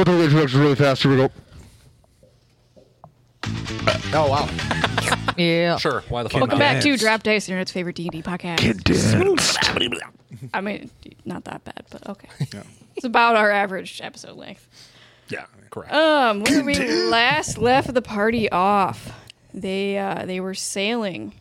go through the introductions really fast. Here we go. Oh, wow. Yeah. Sure. Why the fuck Welcome not? back to Drop Dice, Internet's favorite D&D podcast. Condensed. I mean, not that bad, but okay. It's about our average episode length. Yeah, correct. Where we last left the party off, they were sailing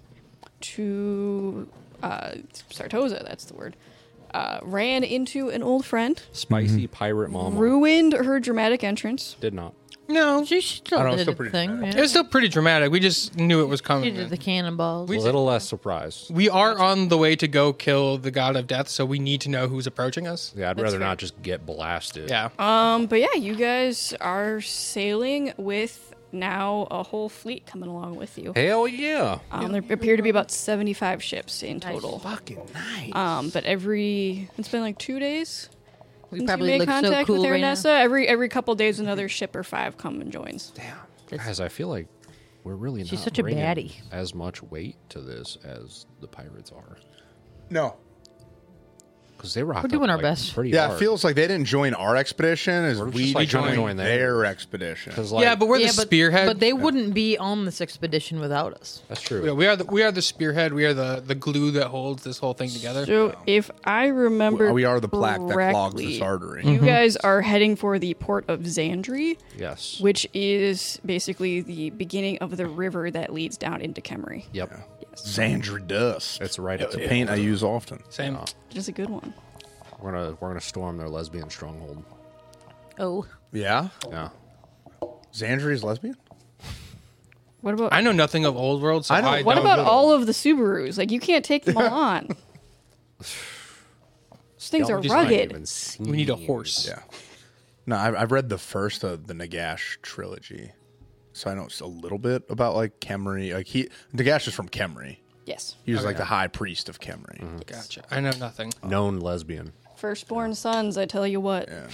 to Sartosa. That's the word. Ran into an old friend, Spicy pirate mama. ruined her dramatic entrance. Did not. No, she still I don't know, did still a pretty thing. dramatic. Yeah. It was still pretty dramatic. We just knew it was She coming. did the cannonballs. A little less surprised. We are on the way to go kill the god of death, so we need to know who's approaching us. Yeah, I'd That's rather fair. not just get blasted. Yeah. But yeah, you guys are sailing with now a whole fleet coming along with you. Hell yeah. There appear to be about 75 ships in total. Fucking nice. But it's been like 2 days we since probably you made look so contact cool with right now. Aranessa. Every couple days, another ship or 5 come and joins. Damn. Guys, I feel like we're really She's not such a bringing baddie. as much weight to this as the pirates are. No. Because they rocked We're doing up, our like, best. Pretty Yeah, hard. it feels like they didn't join our expedition as We're just, we like, trying to joined join their expedition. 'Cause, like, Yeah, but we're the but, spearhead. But they wouldn't be on this expedition without us. that's true. Yeah, we are the spearhead. We are the glue that holds this whole thing together. So if I remember We are the plaque that clogs correctly, this artery. You guys are heading for the port of Xandri, Yes. which is basically the beginning of the river that leads down into Kemery. Yep. Xandri dust. It's right It's up a the paint I use often. Same. Which is a good one. We're gonna storm their lesbian stronghold. Oh. Yeah? Yeah. Xandri is lesbian? What about I know nothing of Old World, so I know- I what don't about know. all of the Subarus? Like you can't take them all on. Those things Y'all are just haven't rugged. even seen We need a horse. Yeah. No, I've read the first of the Nagash trilogy. So I know a little bit about like Kemery. Like Nagash is from Kemery. Yes. He was like the high priest of Kemery. Gotcha. I know nothing. known lesbian. Firstborn sons, I tell you what. Yeah.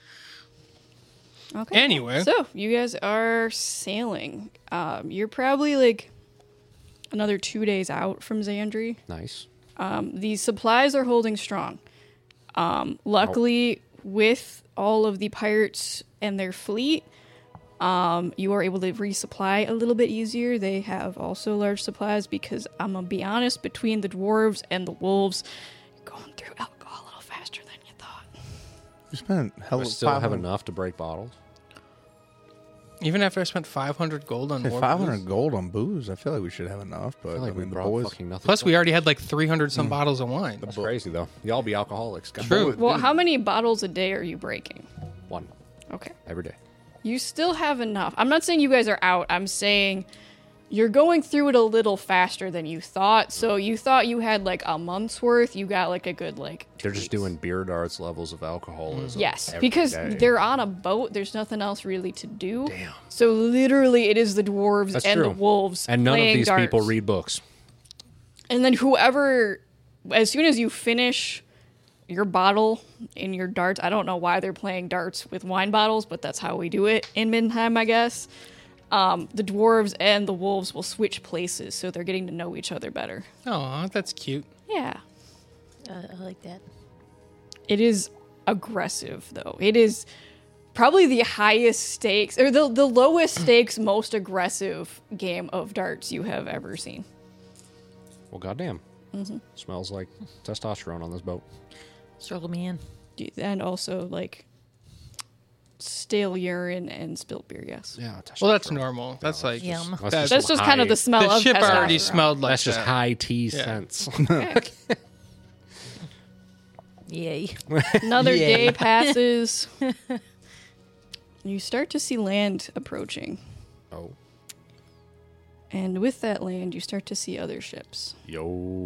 Okay. Anyway. So you guys are sailing. You're probably like another 2 days out from Xandri. Nice. These supplies are holding strong. Luckily, with all of the pirates and their fleet, you are able to resupply a little bit easier. They have also large supplies because I'm gonna be honest, between the dwarves and the wolves, you're going through alcohol a little faster than you thought. We spent hell I of still have enough to break bottles. Even after I spent 500 gold on more 500 booze. gold on booze. I feel like we should have enough, but I feel like we the brought boys. fucking nothing. Plus, we already had like 300 some bottles of wine. That's crazy though. Y'all be alcoholics. guys. True. Well, how many bottles a day are you breaking? One Okay. every day. You still have enough. I'm not saying you guys are out. I'm saying you're going through it a little faster than you thought. So you thought you had like a month's worth. You got like a good like. They're just doing beer darts levels of alcoholism. Yes, every because day. they're on a boat. There's nothing else really to do. Damn. So literally, it is the dwarves That's and true. the wolves And none of playing these darts. people read books. And then whoever, as soon as you finish your bottle in your darts, I don't know why they're playing darts with wine bottles, but that's how we do it in Middenheim, I guess. The dwarves and the wolves will switch places, so they're getting to know each other better. Oh, that's cute. Yeah. I like that. It is aggressive, though. It is probably the highest stakes, or the lowest stakes, most aggressive game of darts you have ever seen. Well, goddamn. Smells like testosterone on this boat. Struggle me in. And also, like, stale urine and spilt beer, yes. Yeah. Well, that's normal. That's like Yum. That's That's just kind of the smell the of ship already testosterone. smelled like That's just that. high tea Yeah. sense. Yay. Another day passes. You start to see land approaching. Oh. And with that land, you start to see other ships. Yo.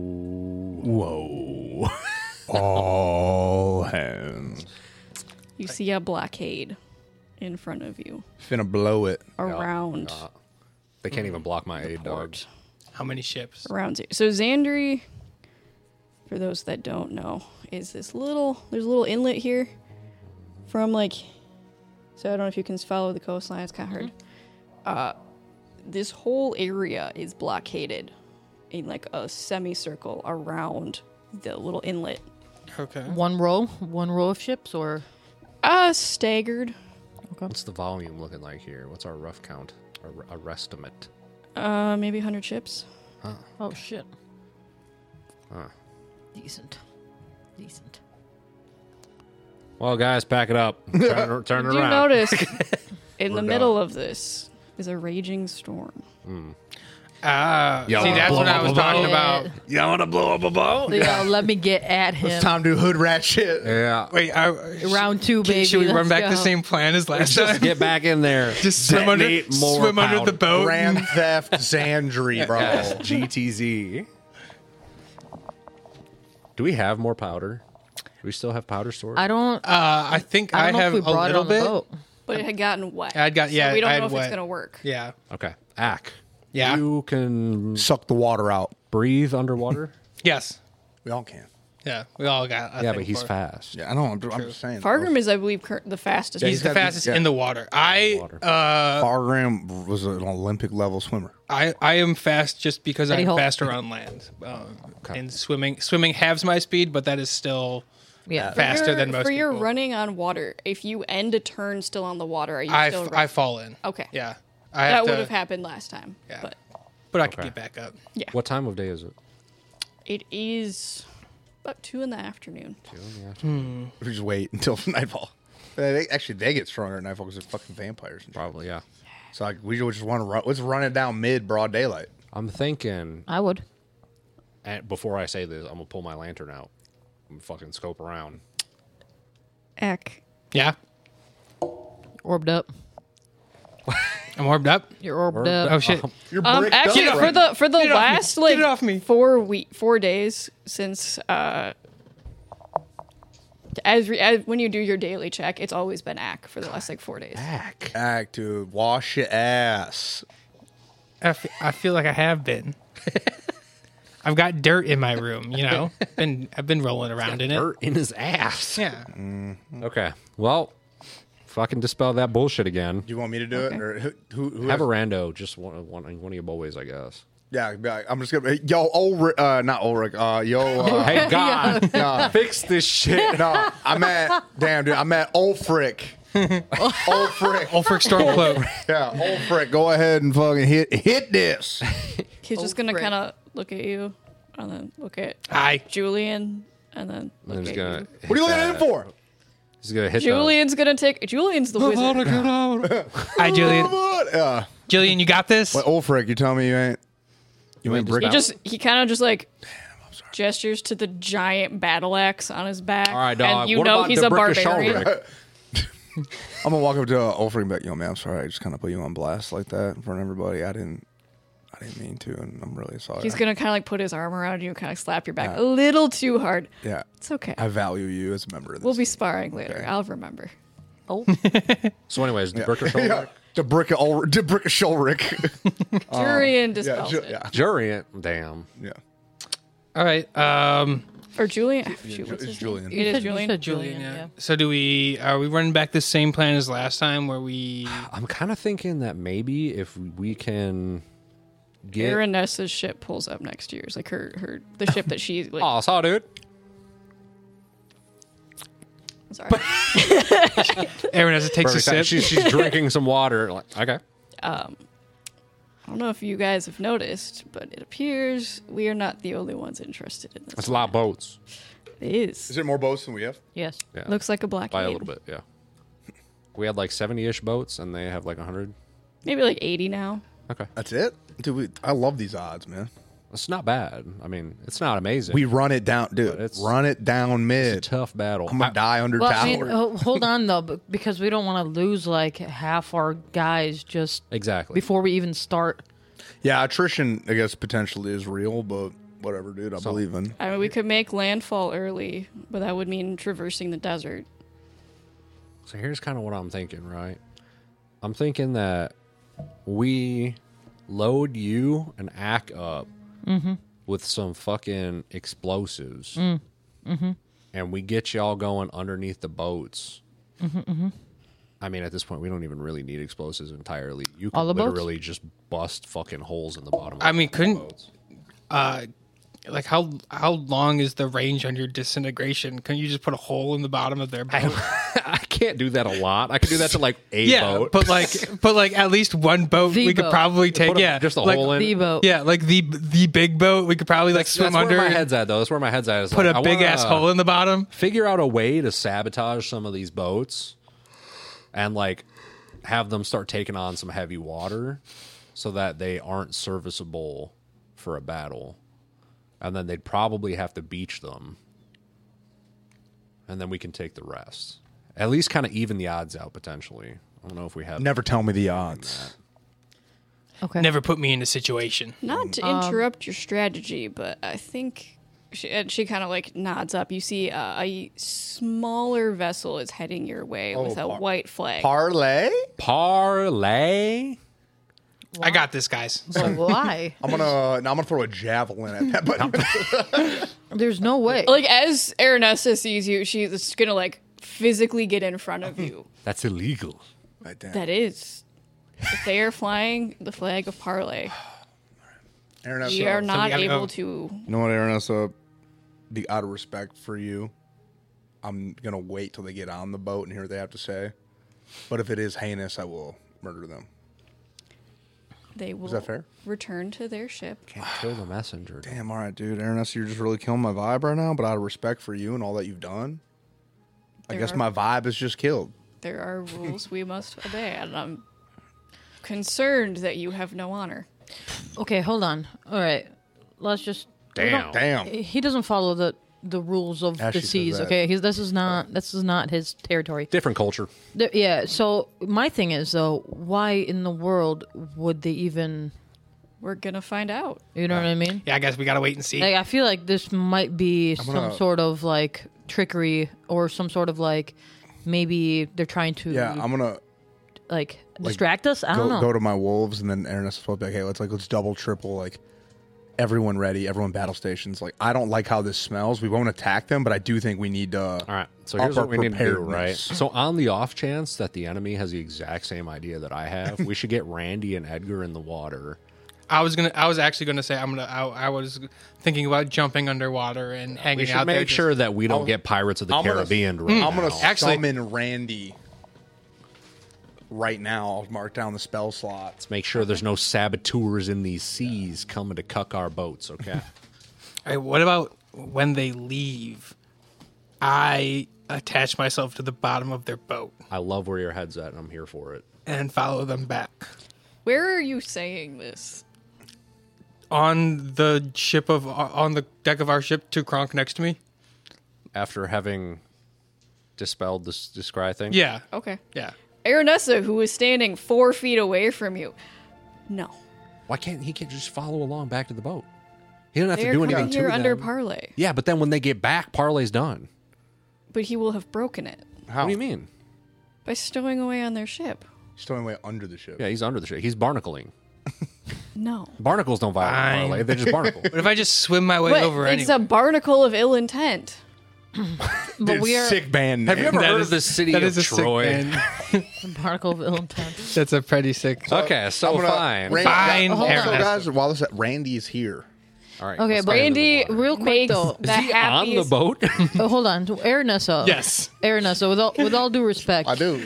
Whoa. All hands. You see a blockade in front of you, Finna blow it. around They can't even block my aid, dog. port. How many ships? Around here. So Xandri, for those that don't know, is there's a little inlet here from like, so I don't know if you can follow the coastline, it's kind of hard. This whole area is blockaded in like a semicircle around the little inlet. Okay. One row of ships, or Staggered. Okay. What's the volume looking like here? What's our rough count? Our estimate? Maybe 100 ships. Oh shit. Huh. Decent. Decent. Well, guys, pack it up. Turn it Did you around. notice in the We're middle of this is a raging storm? Ah, Yo, see, that's what I was talking boat. about. You want to blow up a boat? Yo, let me get at him. It's time to do hood rat shit. Yeah. Wait, Round 2, baby. should we run Let's back go. the same plan as last Just time? get back in there. Just swim under Detonate the boat. Grand Theft Xandri, bro. GTZ. Do we have more powder? Do we still have powder stored? I don't I think I know have if we a brought it little on the bit. boat. But it had gotten wet. I'd got- yeah, So we don't I know had if wet. it's gonna work. Yeah. Okay. Ack. Yeah. You can Suck the water out. breathe underwater? Yes. We all can. Yeah. We all got. I Yeah, think but he's for- fast. Yeah, I know. I'm just saying. Fargrim is, I believe, the fastest. He's the got- fastest yeah. in the water. Water. Fargrim was an Olympic level swimmer. I am fast just because Eddie I'm Holt. faster on land. And swimming halves my speed, but that is still Yeah. faster than most For your people. running on water, if you end a turn still on the water, are you still I fall in. Okay. Yeah. That would have happened last time. Yeah. But I could Okay. get back up. yeah. What time of day is it? It is about 2 in the afternoon. We just wait until nightfall. Actually, they get stronger at nightfall because they're fucking vampires. Probably, yeah. So like, we just want to run. Let's run it down mid broad daylight. I'm thinking, I would. and before I say this, I'm going to pull my lantern out and fucking scope around. Eck. Yeah. Orbed up. I'm warmed up. You're orbed Orbed up. Oh shit. You're bricked Actually, up for right the Get it off me. last Get it off me. 4 days since as when you do your daily check, it's always been Ack for the last 4 days. Ack. Act, dude. Wash your ass. I feel like I have been. I've got dirt in my room, you know. I've been rolling around in it. Dirt in his ass. Yeah. Okay. Well, fucking dispel that bullshit again. Do you want me to do it, or who Have a has- rando, just one of your boys, I guess. Yeah, be like, I'm just gonna. Yo, Ulrich, not Ulrich. Hey, God, no, fix this shit. no. I'm at. Damn, dude. I'm at Ulfric. Ulfric. Ulfric Stormcloak. Yeah, Ulfric. Go ahead and fucking hit this. He's just gonna frick. kind of look at you, and then look at Hi. Julian, and then look I'm just at gonna. you. What are you looking at him for? He's gonna hit Julian's gonna take. Julian's the wizard. Hi, Julian. What? Yeah. Julian, you got this? Wait, Ulfric, you tell me you ain't. You ain't brick. He kind of just like gestures to the giant battle axe on his back. All right, dog. And you What know about he's the a brick of barbarian. Shelrick? I'm gonna walk up to Ulfric and be like, "Yo, man, I'm sorry. I just kind of put you on blast like that in front of everybody. I didn't mean to, and I'm really sorry." He's gonna kind of like put his arm around you and kind of slap your back a little too hard. Yeah, It's okay. I value you as a member of this. We'll be sparring later. Okay. I'll remember. Oh, So, anyways, the brick of Shelrick? Yeah, the brick of Shulric. Julian dispels it. yeah, Jurian. Damn. yeah. All right. Or Julian. Shoot, what's It's his Julian. name? It is You Julian. said Julian, Julian, yeah. So are we running back the same plan as last time where we I'm kind of thinking that maybe if we can get. Aranessa's ship pulls up next to yours, like the ship that she. Like, Oh, saw, dude. sorry. Aaron as it takes Perfect. a sip? She's drinking some water. Like, okay. I don't know if you guys have noticed, but it appears we are not the only ones interested in this. That's a lot of boats. It is. Is there more boats than we have? yes. Yeah. Looks like a blockade. By a little bit, yeah. We had like 70-ish boats, and they have like 100. Maybe like 80 now. Okay. That's it, dude. I love these odds, man. It's not bad. I mean, it's not amazing. We run it down, dude. it's- Run it down it's a mid. tough battle. I'm gonna die under Well, tower. I mean, hold on though, because we don't want to lose like half our guys just Exactly. before we even start. Yeah, attrition, I guess, potentially is real, but whatever, dude. I believe in. I mean, we could make landfall early, but that would mean traversing the desert. So here's kind of what I'm thinking, right? I'm thinking that we load you and Ack up with some fucking explosives, and we get y'all going underneath the boats. I mean, at this point, we don't even really need explosives entirely. You can All the boats? literally just bust fucking holes in the bottom. I mean, the couldn't boats. like how long is the range on your disintegration? Can you just put a hole in the bottom of their boat? I can't do that a lot. I can do that to like a Yeah, boat. but like at least one boat The we could boat. probably take. Put Yeah, just a like, hole in. The boat. Yeah, like the big boat we could probably like swim That's under. where my and head's at, though. That's where my head's at. Is put like, a big ass hole in the bottom. Figure out a way to sabotage some of these boats, and like have them start taking on some heavy water, so that they aren't serviceable for a battle, and then they'd probably have to beach them, and then we can take the rest. At least kind of even the odds out potentially. I don't know if we have. Never tell me the odds. Okay. Never put me in a situation. Not to interrupt your strategy, but I think she kind of like nods up. You see a smaller vessel is heading your way with a white flag. Parlay? Parlay. I got this, guys. But why? I'm gonna throw a javelin at that. But There's no way. Like as Aranessa sees you, she's gonna like physically get in front of you. That's illegal. That is, if they are flying the flag of Parlay, Aaron, we are not gotta able go. to. You know what, Aaron? Out of respect for you, I'm gonna wait till they get on the boat and hear what they have to say. But if it is heinous, I will murder them. They will that fair? return to their ship. Can't kill the messenger. Damn, all right, dude. Aaron, you're just really killing my vibe right now. But out of respect for you and all that you've done, I There guess are- my vibe is just killed. There are rules we must obey, and I'm concerned that you have no honor. Okay, hold on. All right, let's just. Damn. He doesn't follow the rules of Ashley the says seas. that. Okay, this is not his territory. Different culture. Yeah. So my thing is though, why in the world would they even? We're gonna find out. You know what I mean? Yeah, I guess we gotta wait and see. Like I feel like this might be some sort of like trickery or some sort of like maybe they're trying to Yeah, I'm gonna like distract us. I don't know. go to my wolves, and then Aaron will be like, hey, let's double, triple, like everyone ready, everyone battle stations. Like I don't like how this smells. We won't attack them, but I do think we need to. All right. So up here's our what we need to do, right? preparedness. So on the off chance that the enemy has the exact same idea that I have, we should get Randy and Edgar in the water. I was actually gonna say I was thinking about jumping underwater and hanging We should out there. make sure that we don't get Pirates of the I'm gonna- Caribbean right I'm gonna now. Actually- summon Randy right now. I'll mark down the spell slots. Make sure there's no saboteurs in these seas coming to cuck our boats, okay? All right, what about when they leave? I attach myself to the bottom of their boat I love where your head's at, and I'm here for it. and follow them back. Where are you saying this? On the deck of our ship, to Kronk next to me. After having dispelled this scry thing? Yeah, Okay. yeah. Aranessa, who is standing 4 feet away from you. No. Why can't he just follow along back to the boat? He doesn't have They to are do coming anything here to under them. Parlay. Yeah, but then when they get back, Parlay's done. But he will have broken it How? What do you mean? by stowing away on their ship. Stowing away under the ship. Yeah, he's under the ship. He's barnacling. No. Barnacles don't violate Fine. Parlay. They just barnacle. But if I just swim my way But over it's anyway. a barnacle of ill intent. But Dude, we are sick band. Have you name. ever That heard is- of the city that of is a sick Troy? band. a particle of ill intent. That's a pretty sick. Okay, so I'm gonna- fine. Fine, Also, Aaron. guys, while this Randy's here. All right. Okay, let's but get into the Randy, water. real quick makes though. the Is he on the happiest. boat? Oh, hold on, Aranessa. Yes. Aranessa. With all due respect, I do.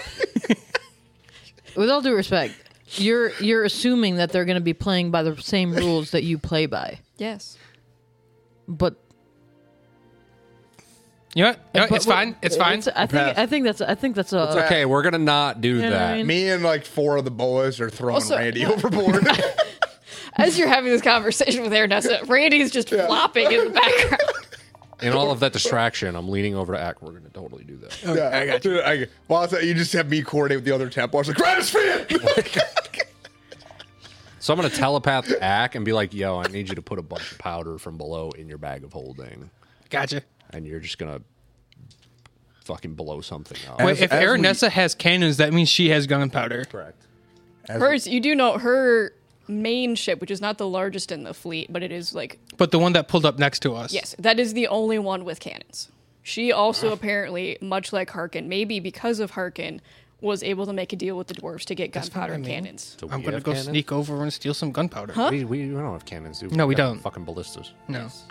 with all due respect, you're assuming that they're going to be playing by the same rules that you play by, Yes. but You know what? but- It's fine. It's fine. I think that's a It's okay. We're gonna not do know what that. I mean? Me and like 4 of the boys are throwing Also- Randy overboard. As you're having this conversation with Aranessa, Randy's just flopping in the background. In all of that distraction, I'm leaning over to Ack. We're gonna totally do that. Yeah, I got you. Well, you just have me coordinate with the other temple. I was like, grab his feet! So I'm gonna telepath to Ack and be like, "Yo, I need you to put a bunch of powder from below in your bag of holding, Gotcha. and you're just gonna fucking blow something up." Wait, if as we- Aranessa has cannons, that means she has gunpowder. Correct. Hers, you do know her main ship, which is not the largest in the fleet, but it is like, But the one that pulled up next to us. yes, that is the only one with cannons. She also apparently, much like Harkin, maybe because of Harkin, was able to make a deal with the dwarves to get gunpowder and cannons. So I'm we gonna have go cannons? sneak over and steal some gunpowder. Huh? We don't have cannons, do we? No, we got don't. Fucking ballistas. No.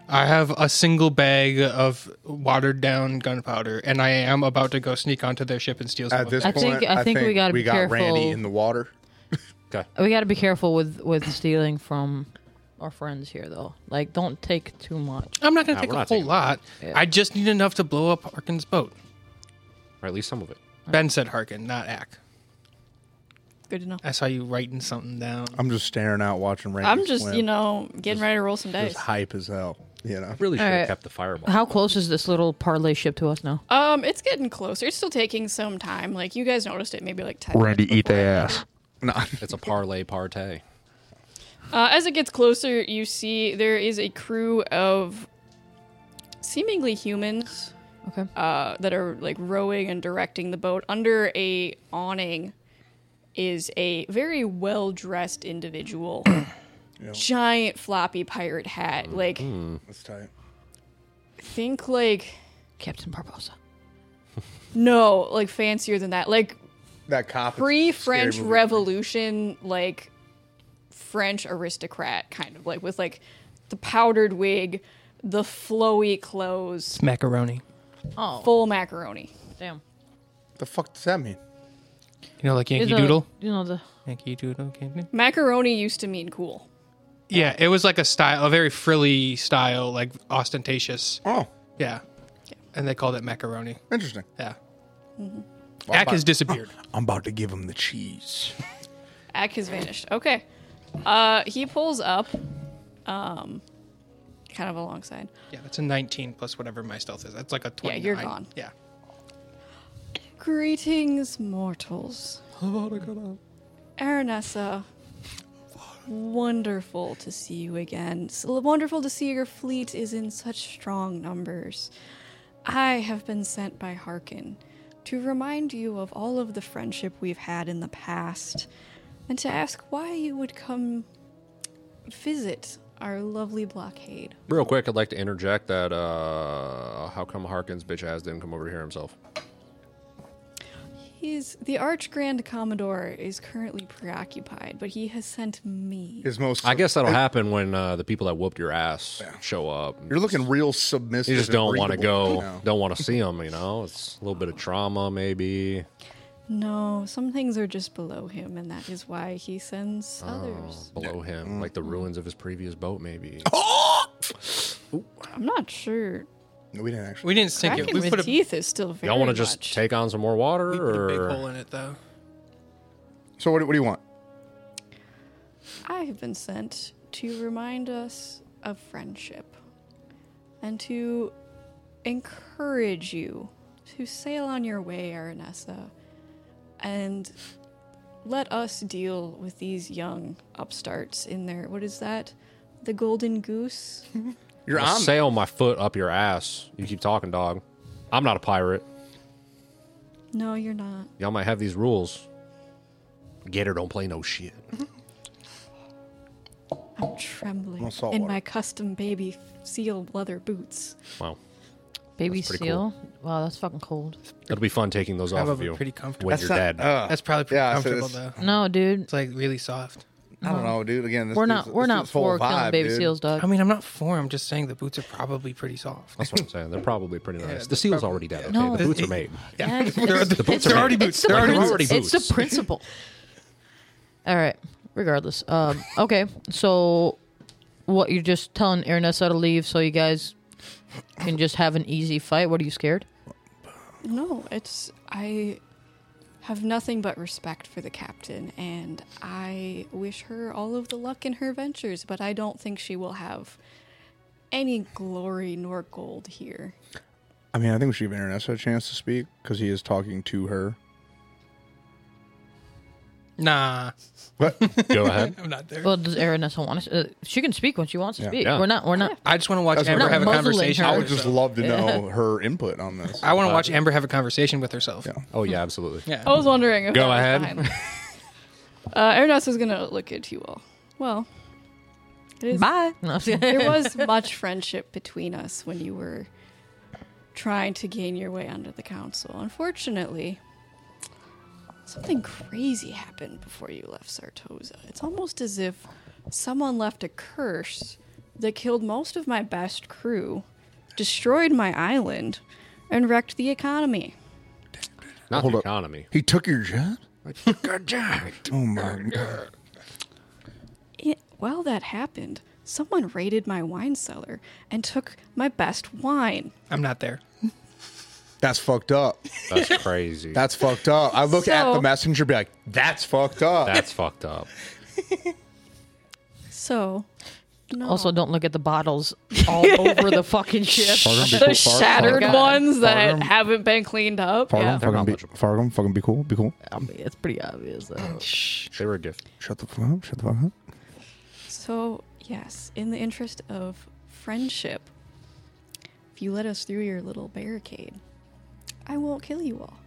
I have a single bag of watered down gunpowder, and I am about to go sneak onto their ship and steal some At of this it. point, I think we gotta be got Randy careful. in the water. Okay. We got to be careful with stealing from our friends here, though. Like, don't take too much. I'm not going to Nah, take we're a not whole taking- lot. Yeah. I just need enough to blow up Harkin's boat. Or at least some of it. Ben said Harkin, not Ack. Good to know. I saw you writing something down. I'm just staring out, watching Randy. I'm just, swim. getting ready to roll some dice. Just hype as hell. Really should have Alright. kept the fireball. How close is this little parlay ship to us now? It's getting closer. It's still taking some time. Like, you guys noticed it maybe like 10 Randy, minutes eat before their I ass. No. It's a parlay partay. As it gets closer, you see there is a crew of seemingly humans Okay. that are like rowing and directing the boat. Under a awning is a very well-dressed individual. Giant floppy pirate hat. Like, That's tight. think like, Captain Barbosa. no, like fancier than that. Like, That cop. is pre-French scary movie. Revolution, like French aristocrat, kind of like with like the powdered wig, the flowy clothes, It's macaroni. Oh, full macaroni. damn. The fuck does that mean? You know, like Yankee He's a- Doodle? You know, the Yankee Doodle. Yankee- Macaroni used to mean cool. Yeah, it was like a style, a very frilly style, like ostentatious. Oh, Yeah. And they called it macaroni. interesting. Yeah. Well, Ack has disappeared. I'm about to give him the cheese. Ack has vanished. Okay. He pulls up, kind of alongside. Yeah, that's a 19 plus whatever my stealth is. That's like a 29. you're gone. Yeah. Greetings, mortals. Aranessa, wonderful to see you again. So wonderful to see your fleet is in such strong numbers. I have been sent by Harkin to remind you of all of the friendship we've had in the past, and to ask why you would come visit our lovely blockade. Real quick, I'd like to interject that how come Harkin's bitch ass didn't come over here himself? The Arch Grand Commodore is currently preoccupied, but he has sent me. His most. I guess that'll happen when the people that whooped your ass show up. You're looking real submissive. You just and don't want to breathable go, now. don't want to see them, you know? It's a little bit of trauma, maybe. No, some things are just below him, and that is why he sends others. Below him, like the ruins of his previous boat, maybe. I'm not sure. No, we didn't actually. We didn't sink it. Cracking We with put a, teeth is still very Y'all want to just much. take on some more water, we put a big or hole in it, though. So what do you want? I have been sent to remind us of friendship and to encourage you to sail on your way, Aranessa, and let us deal with these young upstarts in their, what is that? The Golden Goose? You're I'll on. sail my foot up your ass? You keep talking, dog. I'm not a pirate. No, you're not. Y'all might have these rules. Gator don't play no shit. I'm trembling No salt in water. my custom baby seal leather boots. Wow. Baby That's pretty seal. Wow, that's fucking cold. It'll be fun taking those off of Probably you pretty comfortable. when That's you're not- dead. That's probably pretty Yeah, so comfortable, it's- though. No, dude. It's like really soft. I don't know, dude. Again, this We're dude's- not. We're this not dude's whole for killing vibe, baby dude. seals, dog. I mean, I'm not for. I'm just saying the boots are probably pretty soft. That's what I'm saying. They're probably pretty nice. they're the seal's probably- already dead. Okay, No. the boots are made. Yeah, the boots they're are already made. boots. the They're already principle. boots. already It's the boots. principle. All right. Regardless. Okay. So, what you're just telling Aranessa to leave so you guys can just have an easy fight? What are you scared? No, I have nothing but respect for the captain, and I wish her all of the luck in her ventures, but I don't think she will have any glory nor gold here. I mean, I think we should give Aranessa a chance to speak because he is talking to her. Nah, What? Go ahead. I'm not there. Well, does Aranessa want to? She can speak when she wants to Yeah. speak. Yeah. We're not. I just want to watch That's Amber what- have a Not muzzling conversation. her. I with would just herself. love to know her input on this. I want to watch Amber have a conversation with herself. Yeah. Oh, yeah, absolutely. Yeah. I was wondering if Go that was ahead. behind. Aranessa's gonna look at you all. Well, it is, Bye. No, there was much friendship between us when you were trying to gain your way under the council. Unfortunately, something crazy happened before you left Sartosa. It's almost as if someone left a curse that killed most of my best crew, destroyed my island, and wrecked the economy. Not Hold the up. economy. He took your jet? Good job. Oh my god. While that happened, someone raided my wine cellar and took my best wine. I'm not there. That's fucked up. That's crazy. That's fucked up. I look at So- the messenger, be like, "That's fucked up." That's fucked up. So, no. Also, don't look at the bottles all over the fucking ship. the shattered God. ones that Fargum. haven't been cleaned up. Fargum, Yeah. They're fucking be, knowledgeable. Fargum, fucking be cool. Be cool. I mean, it's pretty obvious. Though. They were a gift. Shut the fuck up. Shut the fuck up. So, yes, in the interest of friendship, if you let us through your little barricade, I won't kill you all.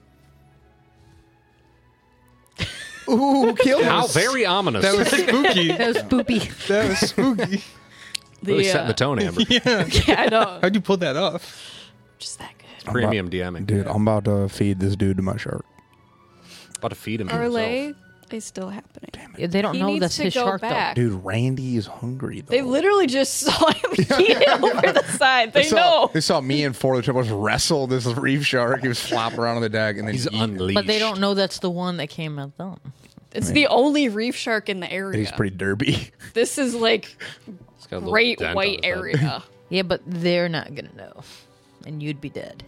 Ooh, kill How us. very ominous. That was spooky. That was spoopy. That was spooky. really setting the tone, Amber. Yeah. Yeah, I know. How'd you pull that off? Just that good. Premium DMing. Dude, I'm about to feed this dude to my shark. About to feed him to himself. Parlay is still happening. Yeah, they don't He know needs that's to his go shark back. Dude, Randy is hungry though. They literally just saw him eat it over the side. They saw, know. They saw me and four of the triplets wrestle this reef shark. He was flopping around on the deck, and then He's eat. unleashed. though. But they don't know that's the one that came at them. It's the only reef shark in the And area. he's pretty derpy. This is like He's got a little great dent on white his head. area. Yeah, but they're not gonna know, and you'd be dead.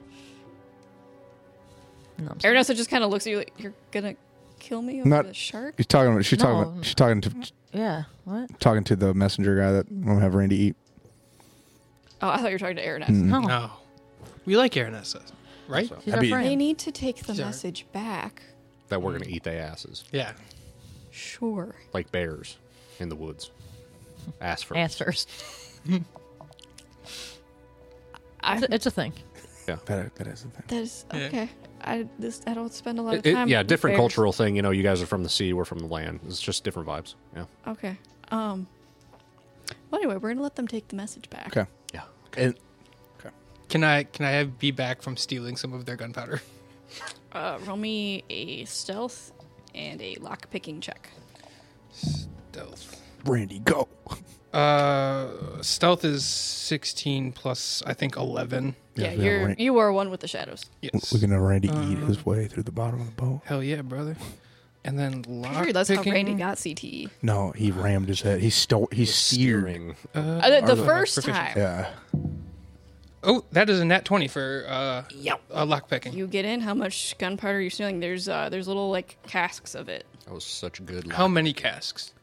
No, I'm sorry. Aranessa just kind of looks at you like, you're gonna kill me over Not- the shark? She's talking. She's No. talking. She's talking to Yeah. What? talking to the messenger guy that I'm gonna have Randy eat. Oh, I thought you were talking to Aranessa. No. No. We like Aranessa, right? So, She's That'd our be- They friend. need to take the Sorry. message back. that we're going to eat their asses. Yeah. Sure. Like bears in the woods. Ass first. Ass first. I, It's a thing. That is the thing. that is Yeah. okay. I don't spend a lot of time. Yeah, with different bears. cultural thing. You know, you guys are from the sea, we're from the land. It's just different vibes. Yeah. Okay. Well, anyway, we're gonna let them take the message back. Okay. Yeah. And Can I be back from stealing some of their gunpowder? Roll me a stealth and a lock picking check. Stealth. Randy, go. Stealth is 16 plus I think 11. Yeah, we have you are one with the shadows. Yes. We're gonna have Randy eat his way through the bottom of the boat. Hell yeah, brother. And then lock Sure, that's how picking. Randy got CTE. No, he rammed his head. He's steered. Steering. The first proficiency. time Yeah. Oh, that is a nat 20 for lock picking. you get in, how much gunpowder you're stealing? There's little like casks of it. That was such a good How many casks?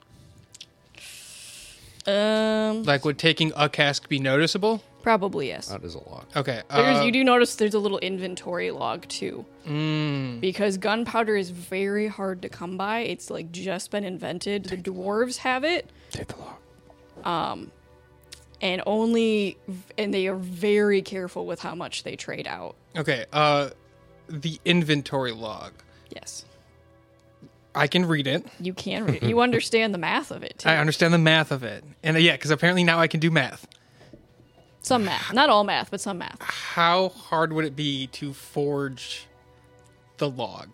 Um, Like, would taking a cask be noticeable? probably yes. That is a lot. Okay. You do notice there's a little inventory log too, because gunpowder is very hard to come by. It's like just been invented. The dwarves have it, Take the lock. and they are very careful with how much they trade out. Okay. The inventory log. Yes, I can read it. you can read it. You understand the math of it too. I understand the math of it. And yeah, because apparently now I can do math. Some math, not all math, but some math. How hard would it be to forge the log?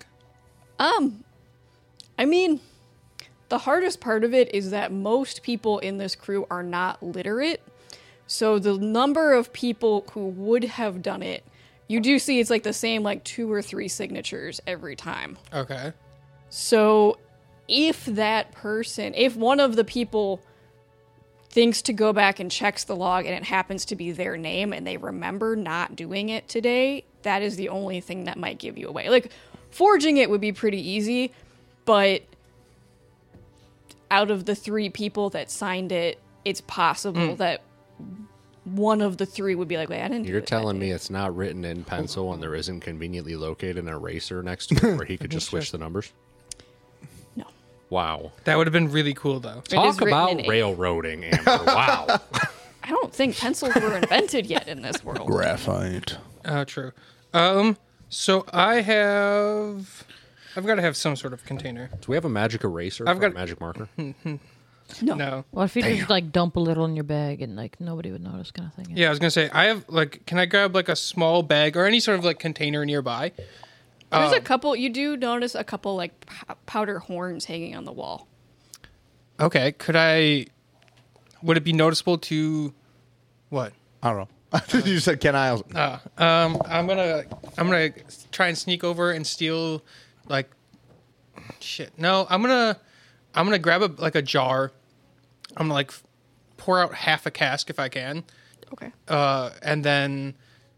I mean, the hardest part of it is that most people in this crew are not literate. So the number of people who would have done it, you do see it's like the same like 2 or 3 signatures every time. Okay. So if one of the people thinks to go back and checks the log and it happens to be their name and they remember not doing it today, that is the only thing that might give you away. Like, forging it would be pretty easy, but out of the 3 people that signed it, it's possible that one of the 3 would be like, wait, I didn't do You're it that telling day." me it's not written in pencil and there isn't conveniently located an eraser next to it where he could just switch the numbers? No. Wow. That would have been really cool, though. It is Talk written about in ink. railroading, Amber. Wow. I don't think pencils were invented yet in this world. Graphite. True. So I've got to have some sort of container. Do we have a magic eraser? I've for got- a magic marker. No. Well, if you just like dump a little in your bag and like nobody would notice, kind of thing. Yeah, I was gonna say I have like, can I grab like a small bag or any sort of like container nearby? There's a couple, you do notice a couple like powder horns hanging on the wall. Okay, could I Would it be noticeable to what? I don't know. You said Ken Isles. I'm gonna try and sneak over and steal like shit. No, I'm gonna grab a jar. I'm gonna like pour out half a cask if I can. Okay. And then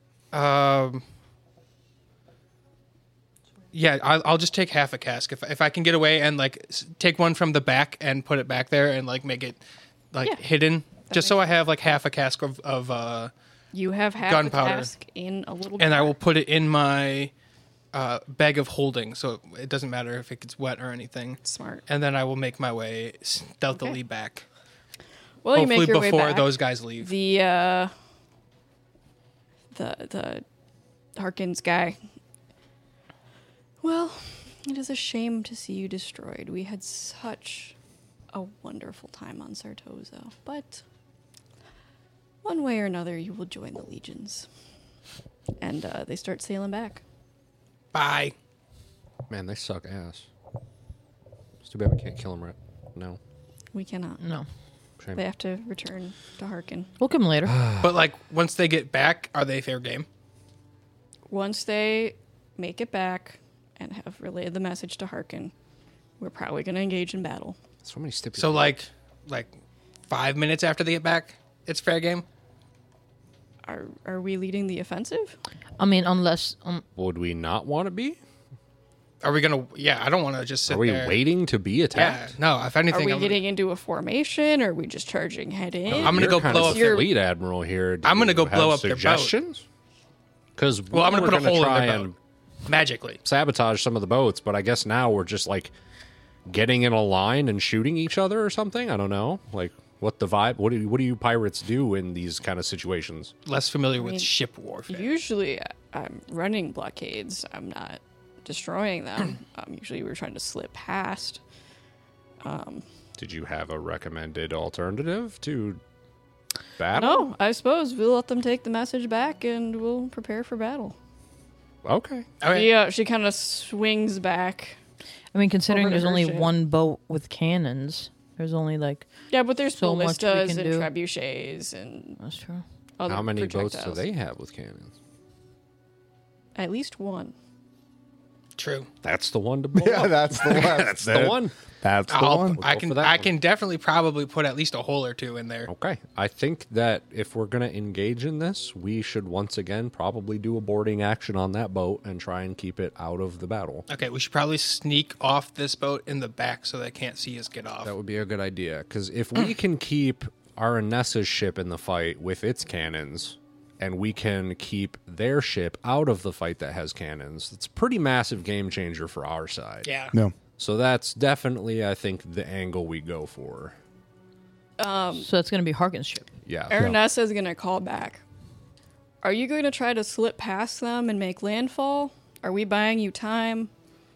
yeah, I'll just take half a cask if I can get away and like take one from the back and put it back there and like make it like Yeah. hidden, just so I have like half a cask of You have half Gunpowder. a cask in a little. and I jar. will put it in my bag of holding, so it doesn't matter if it gets wet or anything. Smart. And then I will make my way stealthily Okay. back. Well, you Hopefully make your way before back. those guys leave. The Harkins guy. Well, it is a shame to see you destroyed. We had such a wonderful time on Sartosa, but one way or another, you will join the legions. And they start sailing back. Bye. Man, they suck ass. It's too bad we can't kill them right now. We cannot. No. Shame. They have to return to Harkin. We'll come later. But like once they get back, are they fair game? Once they make it back and have relayed the message to Harkin, we're probably going to engage in battle. So many stipulations. So like 5 minutes after they get back, it's fair game. Are we leading the offensive? I mean, unless Would we not want to be? Are we gonna? Yeah, I don't want to just sit Are we there. waiting to be Yeah, attacked? no. If Are anything, we I'm getting into a formation? Or are we just charging head in? I'm gonna You're go kind blow of up their- fleet admiral here. Do I'm gonna you go have blow up their boat. suggestions? Because Well, I'm gonna put a hole in try their and boat magically. sabotage some of the boats, but I guess now we're just like getting in a line and shooting each other or something. I don't know. Like what the vibe? What do you pirates do in these kind of situations? Less familiar with mean, ship warfare. Usually I'm running blockades. I'm not destroying them. Usually we're trying to slip past. Did you have a recommended alternative to battle? No, I suppose we'll let them take the message back and we'll prepare for battle. Okay. All right. Yeah, she kind of swings back. I mean, considering Over to there's her only ship. one boat with cannons, there's only like Yeah, but there's So much we ballistas can and do. trebuchets and that's true. other How many boats do projectiles. they have with cannons? At least one. True. That's the one to blow Yeah, up. that's the one. That's the one. That's the one. I go can. for that I one. can definitely probably put at least a hole or two in there. Okay. I think that if we're going to engage in this, we should once again probably do a boarding action on that boat and try and keep it out of the battle. Okay, we should probably sneak off this boat in the back so they can't see us get off. That would be a good idea. Because if we can keep Aranessa's ship in the fight with its cannons, and we can keep their ship out of the fight that has cannons, it's a pretty massive game changer for our side. Yeah. No. So that's definitely, I think, the angle we go for. So that's gonna be Harkin's ship. Yeah. Aranessa is going to call back. Are you going to try to slip past them and make landfall? Are we buying you time?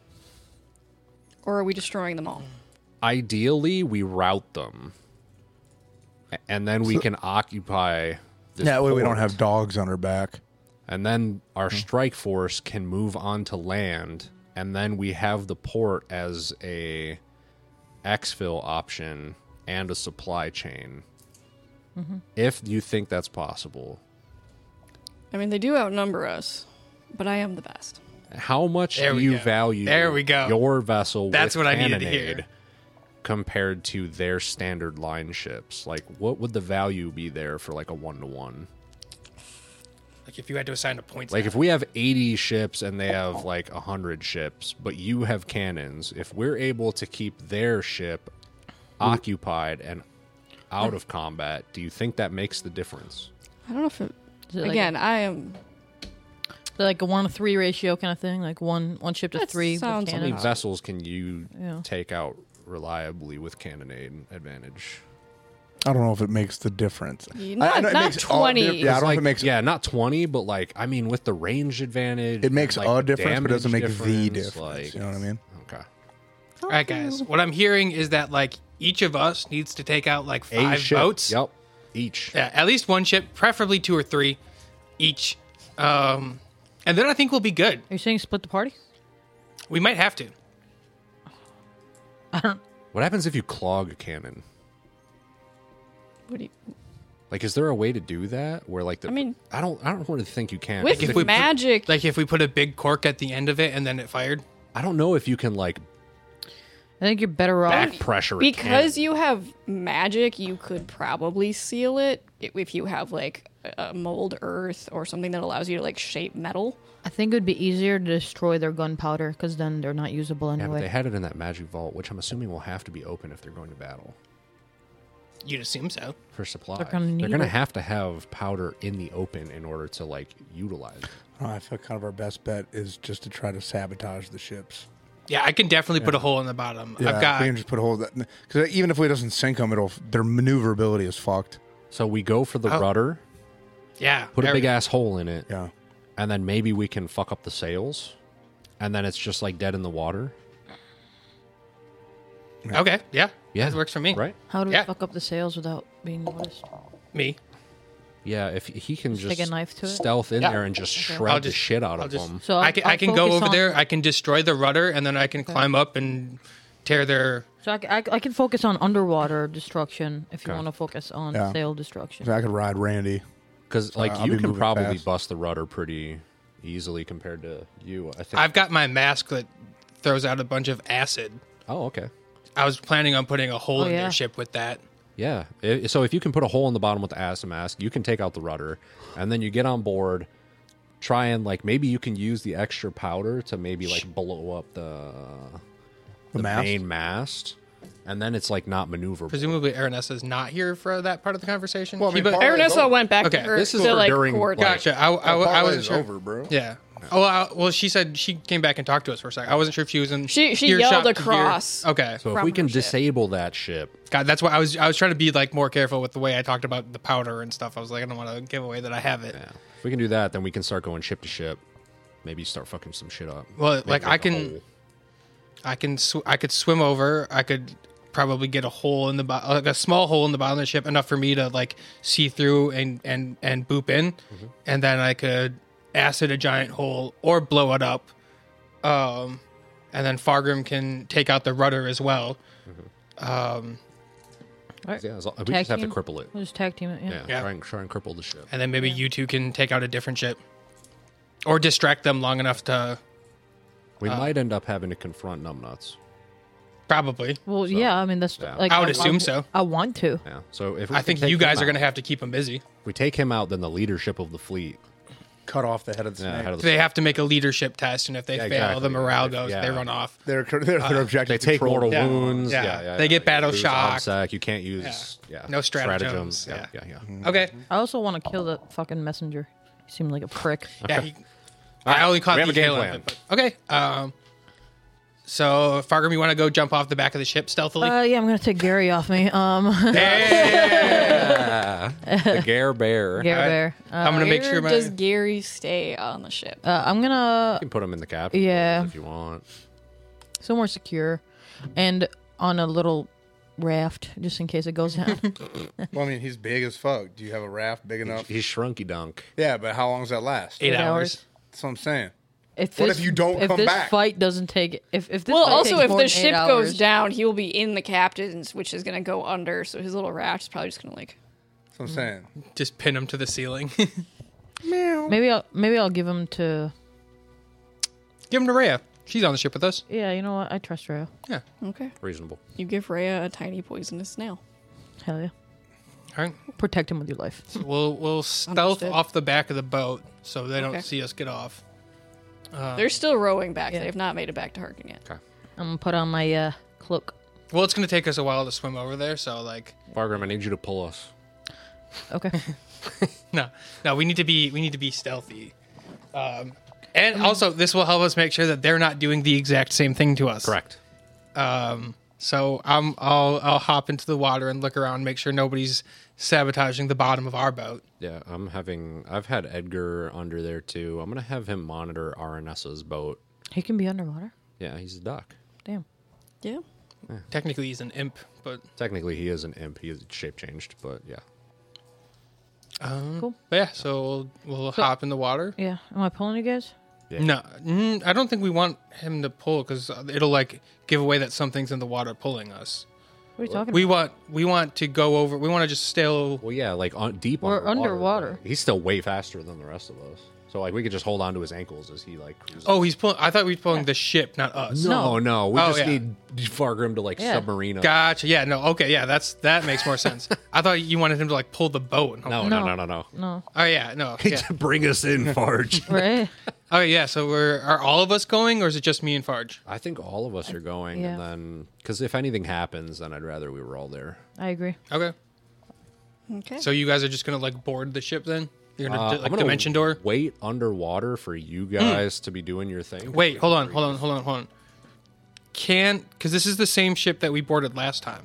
Or are we destroying them all? Ideally, we route them. And then we can occupy this That way we don't port. have dogs on our back. And then our strike force can move onto land, and then we have the port as a exfil option and a supply chain. If you think that's possible. I mean, they do outnumber us, but I am the best. How much There do we you go. value There we go. your vessel That's with what I needed to cannonade hear. compared to their standard line ships? Like, what would the value be there for like a 1-to-1? Like if you had to assign a point. Like if we have 80 ships and they have like 100 ships, but you have cannons, if we're able to keep their ship occupied and out of combat, do you think that makes the difference? I don't know if it. Is it Again, I am. like a 1-to-3 ratio kind of thing, like one ship to That 3 sounds with How many cannons. vessels can you Yeah. take out reliably with cannonade advantage? I don't know if it makes the difference. Not- I know it not makes all 20. Yeah, I don't know if Like, it makes yeah, not 20, but like, I mean, with the range advantage. it makes like, a difference, but it doesn't make damage the difference. like- You know what I mean? Okay. All right, guys. What I'm hearing is that like each of us needs to take out like A 5 ship. boats. Yep. Each. Yeah, at least one ship, preferably 2 or 3 each. And then I think we'll be good. Are you saying split the party? We might have to. What happens if you clog a cannon? What do you, Like, is there a way to do that where like the? I mean- I don't really think you can. with if we put- magic? Like if we put a big cork at the end of it and then it fired. I don't know if you can like I think you're better off. back pressure it because cannon. you have magic, you could probably seal it if you have like a mold earth or something that allows you to like shape metal. I think it would be easier to destroy their gunpowder because then they're not usable Yeah, but anyway. they had it in that magic vault, which I'm assuming will have to be open if they're going to battle You'd assume so. for supplies. They're gonna need to it. have to have powder in the open in order to like utilize it. I feel kind of our best bet is just to try to sabotage the ships. Yeah, I can definitely put a hole in the bottom. Yeah, I've got. we can just put a hole that because even if we doesn't sink them, their maneuverability is fucked. So we go for the Oh. rudder, Yeah. put a there big we go. ass hole in it, Yeah, and then maybe we can fuck up the sails, and then it's just like dead in the water. Okay. Yeah. Yeah, That works for me. Right? How do we Yeah. fuck up the sails without being noticed? Me. Yeah, if he can Just just take a knife to it? stealth in Yeah. there and just I'll shred the just- shit out I'll of just- them. So I can go focus over on- there. I can destroy the rudder, and then I can climb up and tear their. So I can focus on underwater destruction if you Okay. want to focus on Yeah. sail destruction. so I could ride Randy. Because like I'll you be can moving probably fast. bust the rudder pretty easily compared to you. I think. I've got my mask that throws out a bunch of acid. Oh, okay. I was planning on putting a hole Oh, in yeah. their ship with that. Yeah. So if you can put a hole in the bottom with the acid mask, you can take out the rudder, and then you get on board. Try and like maybe you can use the extra powder to maybe like blow up the mast? main mast, and then it's like not maneuverable. Presumably, Aranessa is not here for that part of the conversation. Well, I mean, But- part- Aranessa went back Okay, to her this is to for like during, coordinate. gotcha. I wasn't Parlay's sure. over, bro. Yeah. Oh, well, she said she came back and talked to us for a second. I wasn't sure if she was in. She earshot yelled to across. hear. Okay. So if from we can her ship. disable that ship, God, that's why I was trying to be like more careful with the way I talked about the powder and stuff. I was like, I don't want to give away that I have it. yeah. If we can do that, then we can start going ship to ship. Maybe start fucking some shit up. Well, Maybe like make I a can, hole. I could swim over. I could probably get a hole in the bottom, like a small hole in the bottom of the ship, enough for me to like see through and boop in, and then I could acid a giant hole or blow it up, and then Fargrim can take out the rudder as well. All right. Yeah, we Tag just have to team? cripple it. We'll just tag team it. Yeah. Yeah, Yeah. Try and cripple the ship. And then maybe you two can take out a different ship, or distract them long enough to We might end up having to confront numbnuts. probably. Well, yeah. I mean, that's Yeah. like I would assume so. I want to. Yeah. So if we I can think take you guys him are going to out- have to keep them busy. If we take him out, then the leadership of the fleet. Cut off the head of the Yeah, snake. head of the They have to make a leadership test, and if they Yeah, fail, exactly. the morale If- goes. yeah. They run off. Their objective. They take control. mortal Yeah. wounds. Yeah. Yeah. They get battle Use shock. OBSEC. You can't use No stratagems. Yeah. Yeah. Yeah. Okay. I also want to kill the fucking messenger. He seemed like a prick. Yeah. I only caught We have the a game tail plan. end of it, but- okay. So Fargrim, you want to go jump off the back of the ship stealthily? Yeah, I'm gonna take Gary off me. The Gare Bear. Gary Alright. Bear. I'm gonna make Where sure my does Gary stay on the ship? I'm gonna You can put him in the captain. Yeah. If you want. somewhere secure, and on a little raft just in case it goes down. Well, I mean, he's big as fuck. Do you have a raft big enough? He's shrunky dunk. Yeah, but how long does that last? 8 hours. That's what I'm saying. If What this, if you don't if come this back? fight doesn't take if this Well, fight also takes if more the than 8 ship hours, goes down, he will be in the captain's, which is going to go under. So his little raft is probably just going to like. That's what I'm saying. Just pin him to the ceiling. maybe I'll give him to Give him to Rhea. She's on the ship with us. yeah. You know what? I trust Rayo. Yeah. Okay. Reasonable. You give Rhea a tiny poisonous snail. Hell yeah. All right. Protect him with your life. So we'll stealth Understood. off the back of the boat so they don't Okay. see us get off. They're still rowing back. Yeah. They have not made it back to Harkin yet. I'm gonna put on my cloak. Well, it's going to take us a while to swim over there, so like Fargrim, I need you to pull us. Okay. no, we need to be stealthy. And also, this will help us make sure that they're not doing the exact same thing to us. Correct. So I'll hop into the water and look around, make sure nobody's sabotaging the bottom of our boat. Yeah, I've had Edgar under there too. I'm gonna have him monitor Aranessa's boat. He can be underwater. Yeah, he's a duck. Damn. Yeah. Technically, he's an imp, but Technically, he is an imp. He is shape changed, but yeah. Cool. but yeah. So we'll hop in the water. Yeah. Am I pulling you guys? Yeah. No, I don't think we want him to pull because it'll like give away that something's in the water pulling us. What are you talking We about? want to go over. We want to just still. Well, yeah, like deep We're underwater. He's still way faster than the rest of us. So like we could just hold on to his ankles as he like cruises. Oh, he's pulling. I thought we were pulling the ship, not us. no. We Oh, just yeah. need Fargrim to like Yeah. submarine us. Gotcha. Yeah. No. Okay. Yeah. That makes more sense. I thought you wanted him to like pull the boat. No. No. Oh yeah. No. Yeah. Bring us in, Farge. Right? Oh yeah. So are all of us going, or is it just me and Farge? I think all of us are going, Yeah. and then because if anything happens, then I'd rather we were all there. I agree. Okay. Okay. So you guys are just gonna like board the ship then? You're gonna I'm like gonna dimension door? Wait underwater for you guys to be doing your thing. Wait. Hold on. Because this is the same ship that we boarded last time.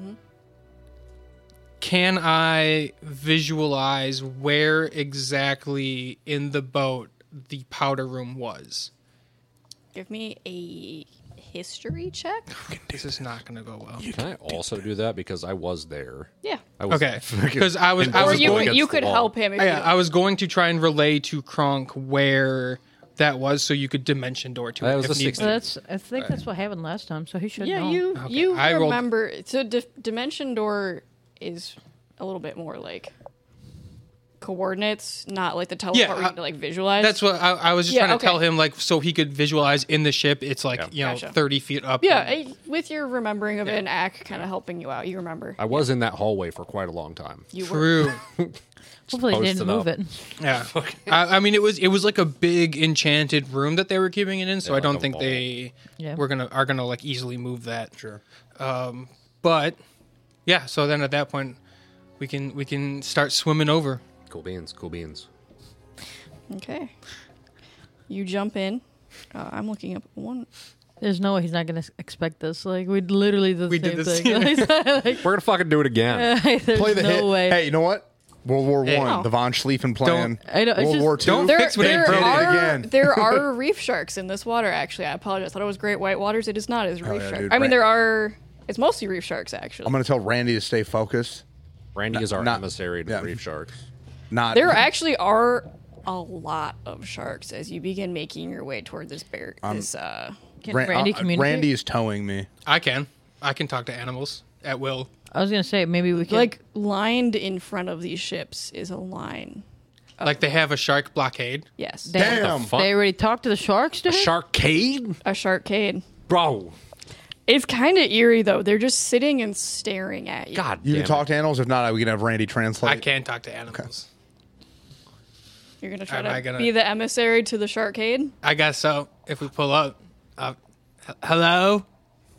Can I visualize where exactly in the boat the powder room was? Give me a history check. This is not going to go well. Can I also do that because I was there? Yeah. I was Okay, because I was Or you going could, against you the could wall. help him. If yeah, you, I was going to try and relay to Kronk where that was, so you could dimension door to That it. was if the need 16th. be. Well, I think that's what happened last time, so he should yeah, know. you I rolled- remember. So dimension door is a little bit more like coordinates, not like the teleport Yeah, where you can like visualize. That's what I was just Yeah, trying to okay. tell him, like, so he could visualize in the ship. It's like Gotcha. 30 feet up. Yeah, with your remembering of it and Ack kind of helping you out, you remember. I was in that hallway for quite a long time. You were. True. Hopefully he didn't posted move up. it. Yeah, I mean it was like a big enchanted room that they were keeping it in, so Yeah, I don't like a think vault. they Yeah. are gonna like easily move that. Sure. But yeah, so then at that point we can start swimming over. Cool beans. Okay. You jump in. I'm looking up one. There's no way he's not going to expect this. Like, we literally did the We same did this- thing. Like, We're gonna fucking do it again. there's Play the no hit. way. Hey, you know what? World War Hey. One, the von Schlieffen plan. I know, it's World just- War Two. Don't There, fix what ain't there broke. Did it are again. there are reef sharks in this water. Actually, I apologize. I thought it was great white waters. It is not. It's reef yeah, sharks. dude. I mean, Right. there are. It's mostly reef sharks actually. I'm gonna tell Randy to stay focused. Randy is our not- emissary to yeah. the reef sharks. Not There actually are a lot of sharks as you begin making your way toward this bear. Um, Can Randy communicate? Randy is towing me. I can talk to animals at will. I was going to say, maybe we can... like lined in front of these ships is a line. Like they have a shark blockade. Yes, Damn. fuck? They already talked to the sharks, dude? Sharkade, a sharkade. bro. It's kind of eerie though. They're just sitting and staring at you. God, You damn can talk to animals. If not, we can have Randy translate. I can talk to animals. You're gonna try Am I to gonna- be the emissary to the sharkade. I guess so. If we pull up, hello.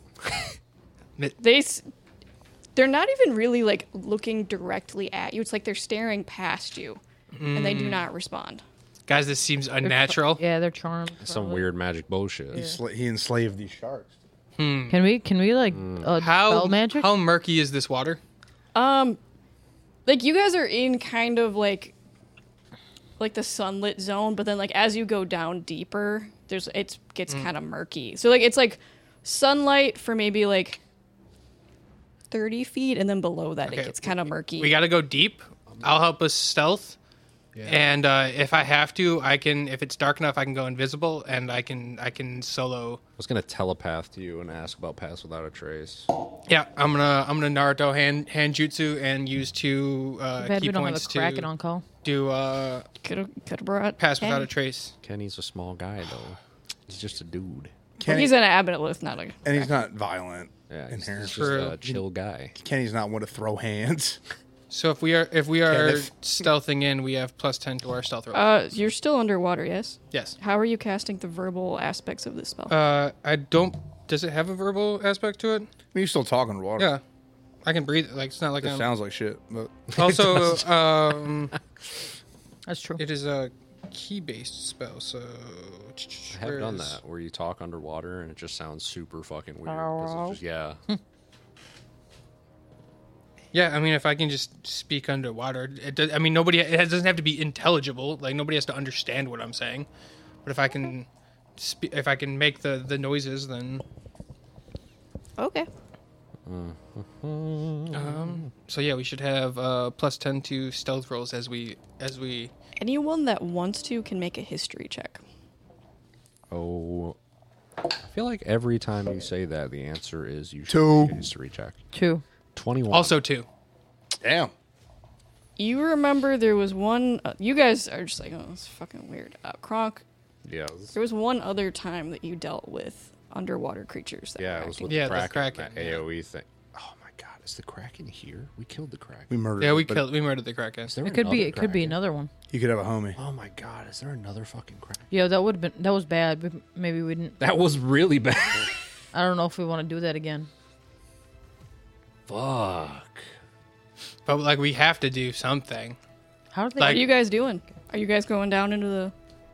They're not even really like looking directly at you. It's like they're staring past you, and they do not respond. Guys, this seems unnatural. Yeah, they're charmed. some probably. weird magic bullshit. He enslaved these sharks. Can we like, How spell magic? how murky is this water? Like you guys are in kind of like the sunlit zone, but then like as you go down deeper, it gets kind of murky. So like it's like sunlight for maybe like 30 feet, and then below that Okay, it gets kind of murky. We got to go deep. I'll help us stealth. And if I have to, I can. If it's dark enough, I can go invisible, and I can solo. I was gonna telepath to you and ask about Pass Without a Trace. Yeah, I'm gonna Naruto hand jutsu and use two Bad key we don't have a points Kraken to on call. do Could have brought pass without Kenny. a trace. Kenny's a small guy though. He's just a dude. Well, he's an aboleth, not a. And he's not violent. Yeah, in he's here. just True. a chill guy. Kenny's not one to throw hands. So if we are Kenneth. stealthing in, we have +10 to our stealth roll. You're still underwater, yes. Yes. How are you casting the verbal aspects of this spell? I don't. Does it have a verbal aspect to it? I mean, you're still talking to water. Yeah. I can breathe. Like it's not like It I'm. sounds like shit. But Also, That's true. it is a key-based spell, so I have done that where you talk underwater and it just sounds super fucking weird. 'cause it's just, yeah. Yeah, I mean, if I can just speak underwater, it does, I mean, nobody. It doesn't have to be intelligible. Like nobody has to understand what I'm saying. But if I can, if I can make the noises, then. Okay. So yeah, we should have +10 to stealth rolls as we. Anyone that wants to can make a history check. Oh, I feel like every time you say that, the answer is you should Two. make a history check. 2. 21. Also 2. Damn. You remember there was one. You guys are just like, oh, it's fucking weird. Kronk, Yeah. there was one other time that you dealt with underwater creatures. That Yeah, were it was acting. with Yeah, the the Kraken, Kraken, that yeah. AoE thing. Oh my god, is the Kraken here? We killed the Kraken. We murdered. Yeah, we it, but murdered the Kraken. Is there It could be. another It could be Kraken? another one. You could have a homie. Oh my god, is there another fucking Kraken? Yeah, that would have been. That was bad. But maybe we didn't. That was really bad. I don't know if we want to do that again. Fuck. But like we have to do something. How are they? What Like- are you guys doing? Are you guys going down into the?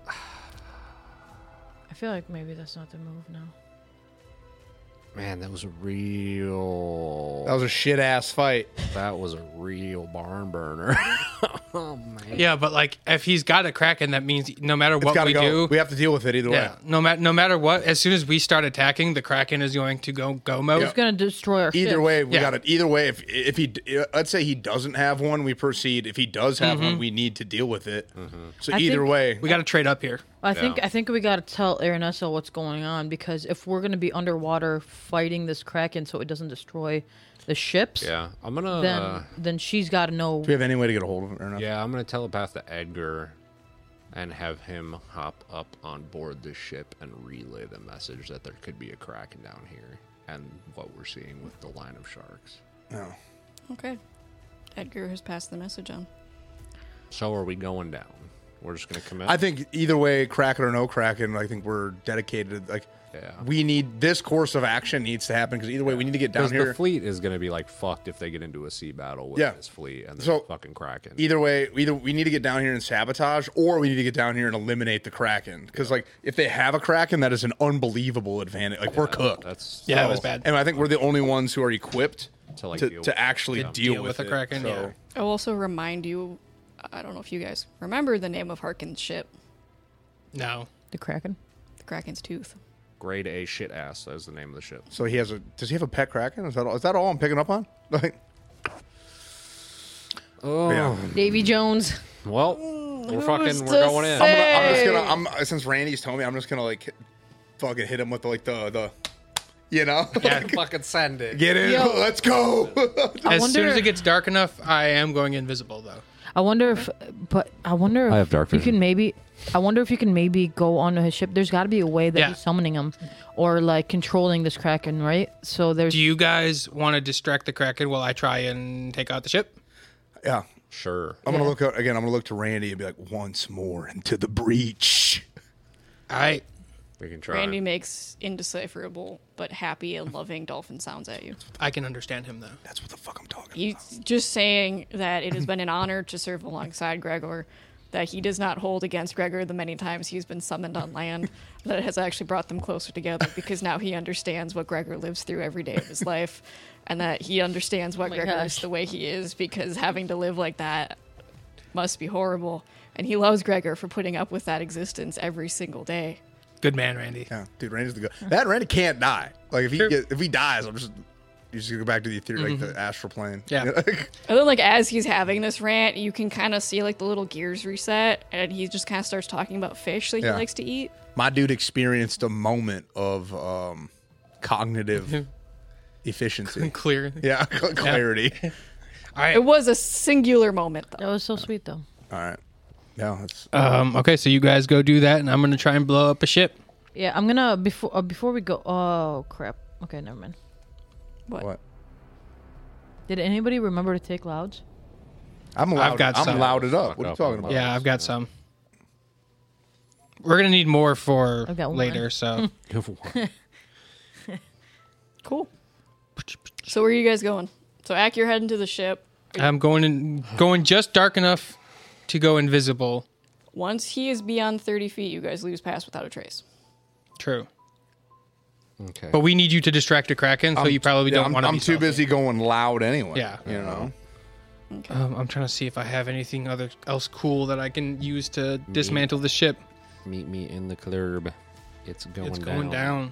I feel like maybe that's not the move now. Man, that was a real. That was a shit ass fight. That was a real barn burner. Oh man. Yeah, but like if he's got a Kraken, that means no matter It's what gotta we go. do, We have to deal with it either way. yeah, no matter what, as soon as we start attacking, the Kraken is going to go mode. Yeah. It's gonna destroy our Either ships. way, we Yeah. got it. Either way, if he, let's say he doesn't have one, we proceed. If he does have one, we need to deal with it. So I either think- way, We got to trade up here. I think we got to tell Aranessa what's going on, because if we're gonna be underwater fighting this Kraken so it doesn't destroy the ships, Yeah, I'm gonna. then she's got to know. do we have any way to get a hold of him or not? Yeah, I'm gonna telepath to Edgar, and have him hop up on board the ship and relay the message that there could be a Kraken down here, and what we're seeing with the line of sharks. No. Okay, Edgar has passed the message on. So are we going down? We're just gonna commit. I think either way, Kraken or no Kraken, I think we're dedicated. Like, Yeah. we need this course of action needs to happen because either way, we need to get down Because here. the fleet is gonna be like fucked if they get into a sea battle with Yeah. this fleet and So, the fucking Kraken. Either way, either we need to get down here and sabotage, or we need to get down here and eliminate the Kraken. Because like, if they have a Kraken, that is an unbelievable advantage. Like, we're cooked. That's Yeah, it was bad. And I think we're the only ones who are equipped To, like, to, deal to actually with- deal deal with with it. the Kraken, So, yeah. I'll also remind you. I don't know if you guys remember the name of Harkin's ship, No. The Kraken. the Kraken's Tooth. Grade A shit ass. That's the name of the ship. So he has a. Does he have a pet Kraken? Is that all I'm picking up on? Like, Oh, yeah. Davy Jones. well, we're fucking. to We're going in. I'm just gonna. Since Randy's told me, I'm just gonna like, fucking hit him with the, you know, Yeah. Fucking send it. get in. Yo. Let's go. I As soon wonder- as it gets dark enough, I am going invisible though. I wonder if, I have dark you vision. can maybe. I wonder if you can maybe go onto his ship. There's got to be a way that Yeah. he's summoning him, or like controlling this Kraken, right? So there's. Do you guys want to distract the Kraken while I try and take out the ship? Yeah. Sure. I'm gonna Yeah. look out again. I'm gonna look to Randy and be like, once more into the breach. All right. We can try. Randy makes indecipherable but happy and loving dolphin sounds at you. I can understand him though. That's what the fuck I'm talking He's about. just saying that it has been an honor to serve alongside Gregor, that he does not hold against Gregor the many times he's been summoned on land, that it has actually brought them closer together because now he understands what Gregor lives through every day of his life, and that he understands what my Gregor gosh. is the way he is because having to live like that must be horrible. And he loves Gregor for putting up with that existence every single day. Good man, Randy. Yeah, dude, Randy's the guy. That Randy can't die. Like Sure. if he dies, you just gonna go back to the ethereal, like the astral plane. Yeah. And then, like, as he's having this rant, you can kind of see, like, the little gears reset, and he just kind of starts talking about fish that he Yeah. likes to eat. My dude experienced a moment of cognitive efficiency. Clear. Yeah, clarity. All right. It was a singular moment, though. That was so sweet, though. All right. Yeah, that's Okay, so you guys go do that, and I'm gonna try and blow up a ship. Yeah, I'm gonna before we go. Oh crap. Okay, never mind. what Did anybody remember to take louds? I'm allowed. got I'm some. louded up. Fuck What are you up talking on about? Yeah, I've got some. We're gonna need more for I've got one. later, so You have one. Cool. So where are you guys going? So Ak, you're heading to the ship. I'm going just dark enough to go invisible. Once he is beyond 30 feet, you guys lose pass without a trace. True, Okay. but we need you to distract a Kraken, so you probably Yeah, don't want to. I'm too busy going loud anyway. Yeah. You know. Okay. I'm trying to see if I have anything else cool that I can use to dismantle the ship. Meet me in the club. It's going It's going down.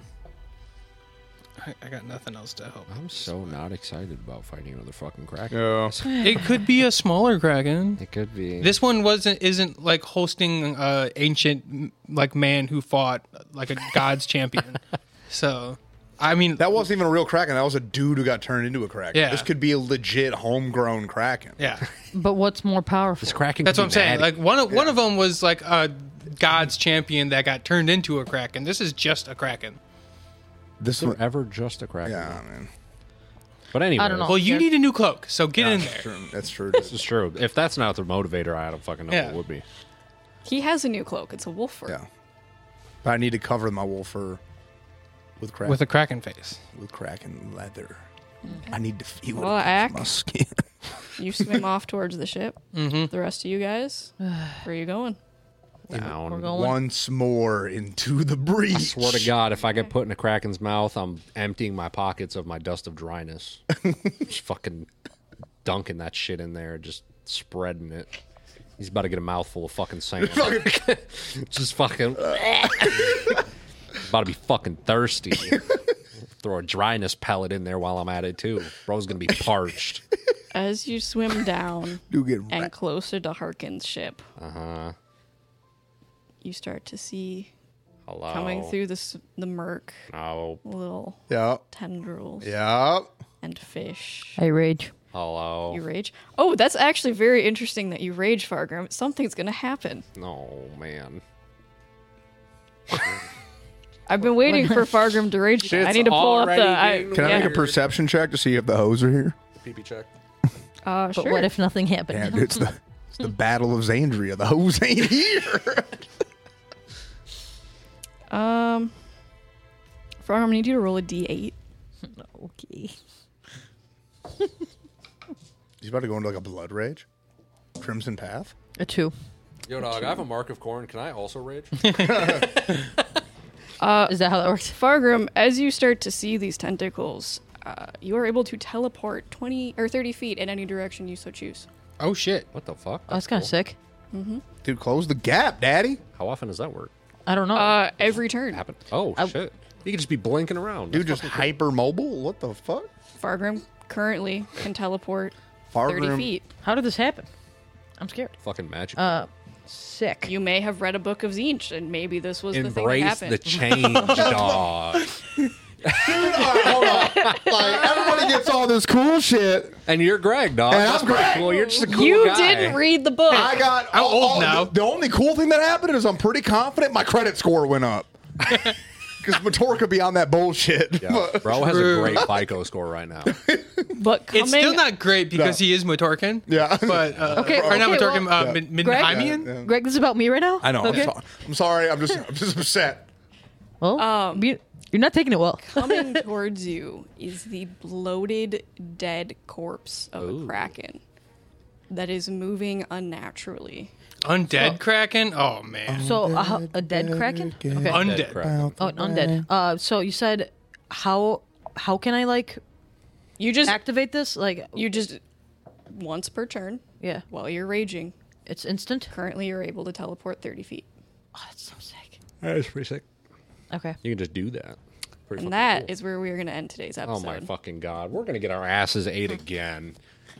I got nothing else to help. I'm so not excited about fighting another fucking Kraken. Yeah. It could be a smaller Kraken. It could be. This one isn't like hosting ancient like man who fought like a god's champion. So, I mean, That wasn't even a real Kraken. That was a dude who got turned into a Kraken. Yeah. This could be a legit homegrown Kraken. yeah, But what's more powerful? This Kraken. that's could what I'm be saying. mad. Like one of them was like a God's champion that got turned into a Kraken. This is just a Kraken. This Is there one. ever just a Kraken? Yeah, man. But anyway, I don't know. Well, you Yeah. need a new cloak, so get in there. True. That's true. This is true. If that's not the motivator, I don't fucking know Yeah. what would be. He has a new cloak. It's a wolf fur. Yeah. But I need to cover my wolf fur with Kraken. With a Kraken face. with Kraken leather. I need to feel Well, it Ack. against my skin. You swim off towards the ship. Mm-hmm. The rest of you guys, where are you going? Down. We're going. Once more into the breach. I swear to God, if I get put in a Kraken's mouth, I'm emptying my pockets of my dust of dryness. Just fucking dunking that shit in there, just spreading it. He's about to get a mouthful of fucking sand. Just fucking. About to be fucking thirsty. Throw a dryness pellet in there while I'm at it too. Bro's gonna be parched. As you swim down Do get and right. closer to Harkin's ship, Uh-huh. you start to see Hello. coming through the murk Oh, little Yeah. tendrils Yeah. and fish. I rage. hello. You rage? Oh, that's actually very interesting that you rage, Fargrim. Something's gonna happen. No, man. I've been waiting for Fargrim to rage. Shit's I need to pull up the. already getting Can I yeah. make a perception check to see if the hoes are here? PP check. But Sure. what if nothing happened? Yeah, dude, it's the Battle of Xandria. The hoes ain't here. Fargrim, I need you to roll a d8. Okay. He's about to go into like a blood rage. Crimson Path. A 2. Yo, dog, I have a mark of corn. Can I also rage? Is that how that works? Fargrim, as you start to see these tentacles, you are able to teleport 20 or 30 feet in any direction you so choose. Oh shit! What the fuck? Oh, that's kind of sick. Dude, close the gap, daddy. How often does that work? I don't know. Every turn. Happen? Oh, shit. You could just be blinking around. Dude, That's just hyper mobile. What the fuck? Fargrim currently can teleport 30 Fargrim. feet. How did this happen? I'm scared. fucking magic. Sick. You may have read a book of Zinch, and maybe this was the thing that Embrace happened. the change, dog. Hold on. Like, everybody gets all this cool shit. And you're Greg, dog. And That's I'm pretty Greg. cool. You're just a cool You guy. didn't read the book. I got. I'm old now. The only cool thing that happened is I'm pretty confident my credit score went up. Because Mator could be on that bullshit. Yeah, bro has a True. great FICO score right now. But coming, It's still not great because No. he is Motorkin. Yeah. But Okay, or not okay, Motorkin, well, Midheimian. Yeah. Greg, this is about me right now? I know. Okay. I'm sorry. I'm just upset. Well, you're not taking it well. coming towards you is the bloated, dead corpse of a Ooh. kraken that is moving unnaturally. Undead Kraken. Oh man. So, a dead kraken? Okay. Undead. Crap. Oh, undead. So you said how can I like You just activate this? Like, once per turn yeah, while you're raging. it's instant. Currently, you're able to teleport 30 feet, Oh, that's so sick. That's pretty sick. Okay. You can just do that. Pretty and fucking that cool. is where we are going to end today's Oh episode. my fucking god. We're gonna get our asses ate again.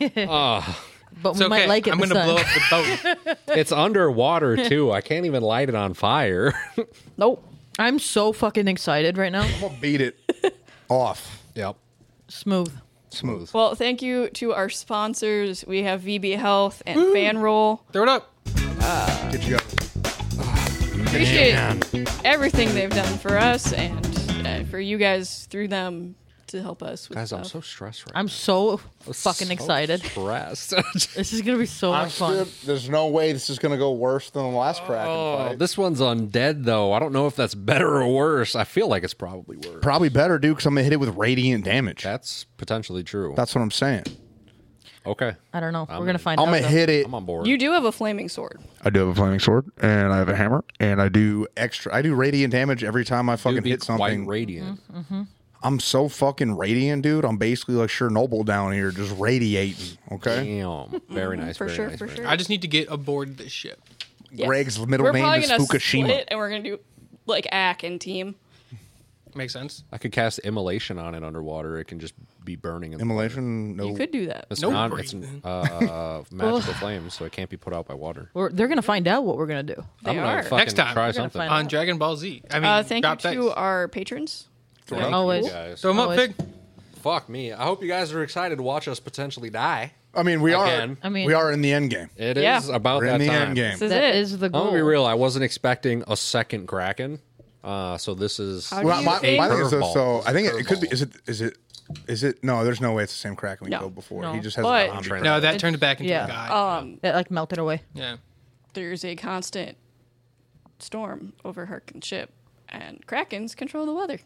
Oh, But It's we okay. might like it. I'm this gonna time. blow up the boat. it's underwater too. I can't even light it on fire. Nope. I'm so fucking excited right now. I'm going to beat it off. Yep. Smooth. Smooth. Well, thank you to our sponsors. We have VB Health and FanRoll. Throw it up. Get you guys. Appreciate everything they've done for us and for you guys through them to help us with Guys, stuff. I'm so stressed right I'm so now. fucking So excited. Stressed. This is gonna be so much fun. Honestly, there's no way this is going to go worse than the last Kraken Oh, fight. this one's undead though. I don't know if that's better or worse. I feel like it's probably worse. Probably better, dude, because I'm going to hit it with radiant damage. That's potentially true. That's what I'm saying. Okay. I don't know. We're gonna find I'm out. going to though. hit it. I'm on board. You do have a flaming sword. I do have a flaming sword, and I have a hammer, and I do radiant damage every time I You'd fucking be hit something. quite radiant. I'm so fucking radiant, dude. I'm basically like Chernobyl down here, just radiating. Okay. Damn. Very nice. For very sure, nice, for very sure. I just need to get aboard this ship. Yes. Greg's middle We're name probably is gonna Fukushima. split and we're going to do like Ack and team. Makes sense. I could cast immolation on it underwater. It can just be burning. In the water. Immolation? No. You could do that. It's No not. It's breathing. magical flames, so it can't be put out by water. They're gonna find out what we're gonna do. They I'm gonna are. fucking Next time. try We're gonna something. find On out. Dragon Ball Z. I mean, Thank you drop to dice. our patrons. Thank you, Always. guys. Throw him up, Always. Fig. Fuck me. I hope you guys are excited to watch us potentially die. I mean, we Again. I mean, we are in the end game. It Yeah. is about We're that in the time. end game. This is that it. is the I'm goal. gonna be real. I wasn't expecting a second Kraken. So this is How Well, do you my think- thing is though, so Curveball. I think it could be. Curveball. Is it? No, there's no way it's the same Kraken we No. killed before. No. He just has But- a zombie Trying to- No, that turned back into yeah. a guy. It like melted away. Yeah. There's a constant storm over Harken's ship, and Krakens control the weather.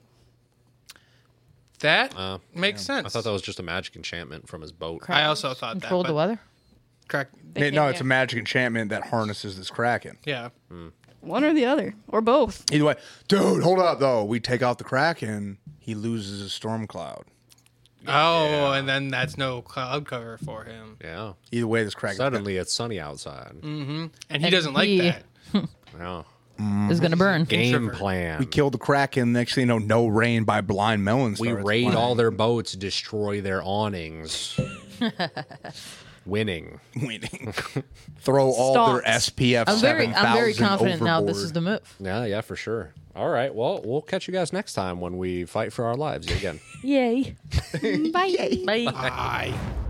That makes sense. I thought that was just a magic enchantment from his boat. I also thought Control that. the weather. Crack. They No, can, it's a yeah. magic enchantment that harnesses this Kraken. Yeah. One or the other, or both. Either way, dude, hold up though. We take out the Kraken, he loses his storm cloud. Oh, and then that's no cloud cover for him. Yeah. Either way, this Kraken. Suddenly it's sunny outside. And he doesn't like he- that. Yeah. Is gonna burn. Game Introvert. plan. We killed the Kraken. Next thing you know, no rain by blind melon. We starts raid flying. all their boats, destroy their awnings. Winning. winning. Throw all their Stonks. SPF. I'm very 7000 confident now. This overboard. is the move. Yeah, for sure. All right. Well, we'll catch you guys next time when we fight for our lives again. Yay. Bye. Bye. Bye.